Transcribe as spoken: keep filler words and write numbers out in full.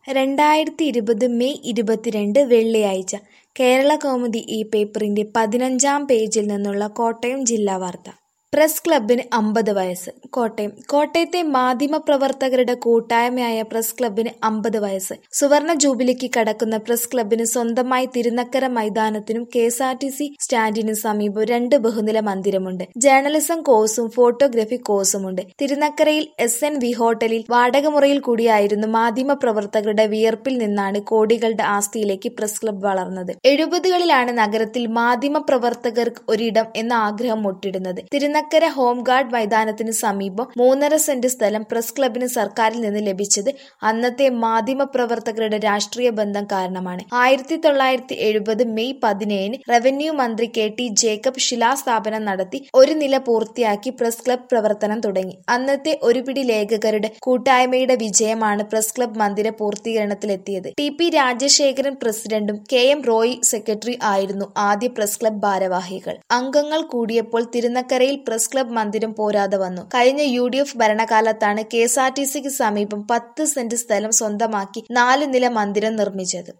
രണ്ടായിരത്തി ഇരുപത് മെയ് ഇരുപത്തിരണ്ട് വെള്ളിയാഴ്ച കേരളകൗമുദി ഈ പേപ്പറിന്റെ പതിനഞ്ചാം പേജിൽ നിന്നുള്ള കോട്ടയം ജില്ലാ വാർത്ത. പ്രസ് ക്ലബ്ബിന് അമ്പത് വയസ്സ്. കോട്ടയം കോട്ടയത്തെ മാധ്യമപ്രവർത്തകരുടെ കൂട്ടായ്മയായ പ്രസ് ക്ലബ്ബിന് അമ്പത് വയസ്സ്. സുവർണ ജൂബിലിക്ക് കടക്കുന്ന പ്രസ് ക്ലബ്ബിന് സ്വന്തമായി തിരുനക്കര മൈതാനത്തിനും K S R T C സ്റ്റാൻഡിനും സമീപം രണ്ട് ബഹുനില മന്ദിരമുണ്ട്. ജേർണലിസം കോഴ്സും ഫോട്ടോഗ്രഫി കോഴ്സുമുണ്ട്. തിരുനക്കരയിൽ എസ് എൻ വി ഹോട്ടലിൽ വാടകമുറിയിൽ കൂടിയായിരുന്നു മാധ്യമപ്രവർത്തകരുടെ വിയർപ്പിൽ നിന്നാണ് കോടികളുടെ ആസ്തിയിലേക്ക് പ്രസ് ക്ലബ്ബ് വളർന്നത്. എഴുപതുകളിലാണ് നഗരത്തിൽ മാധ്യമപ്രവർത്തകർക്ക് ഒരിടം എന്ന ആഗ്രഹം മുട്ടിടുന്നത്. തിരുനക്കര തിരുനക്കര ഹോംഗാർഡ് മൈതാനത്തിന് സമീപം മൂന്നര സെന്റ് സ്ഥലം പ്രസ് ക്ലബിന് സർക്കാരിൽ നിന്ന് ലഭിച്ചത് അന്നത്തെ മാധ്യമപ്രവർത്തകരുടെ രാഷ്ട്രീയ ബന്ധം കാരണമാണ്. ആയിരത്തി തൊള്ളായിരത്തി എഴുപത് മെയ് പതിനേഴിന് റവന്യൂ മന്ത്രി കെ ടി ജേക്കബ് ശിലാസ്ഥാപനം നടത്തി ഒരു നില പൂർത്തിയാക്കി പ്രസ് ക്ലബ് പ്രവർത്തനം തുടങ്ങി. അന്നത്തെ ഒരു പിടി ലേഖകരുടെ കൂട്ടായ്മയുടെ വിജയമാണ് പ്രസ് ക്ലബ് മന്ദിര പൂർത്തീകരണത്തിലെത്തിയത്. ടി പി രാജശേഖരൻ പ്രസിഡന്റും കെ എം റോയ് സെക്രട്ടറി ആയിരുന്നു ആദ്യ പ്രസ് ക്ലബ് ഭാരവാഹികൾ. അംഗങ്ങൾ കൂടിയപ്പോൾ തിരുനക്കരയിൽ പ്രസ് ക്ലബ് മന്ദിരം പോരാതെ വന്നു. കഴിഞ്ഞ യു ഡി എഫ് ഭരണകാലത്താണ് കെ എസ് ആർ ടി സിക്ക് സമീപം പത്ത് സെന്റ് സ്ഥലം സ്വന്തമാക്കി നാല് നില മന്ദിരം നിർമ്മിച്ചത്.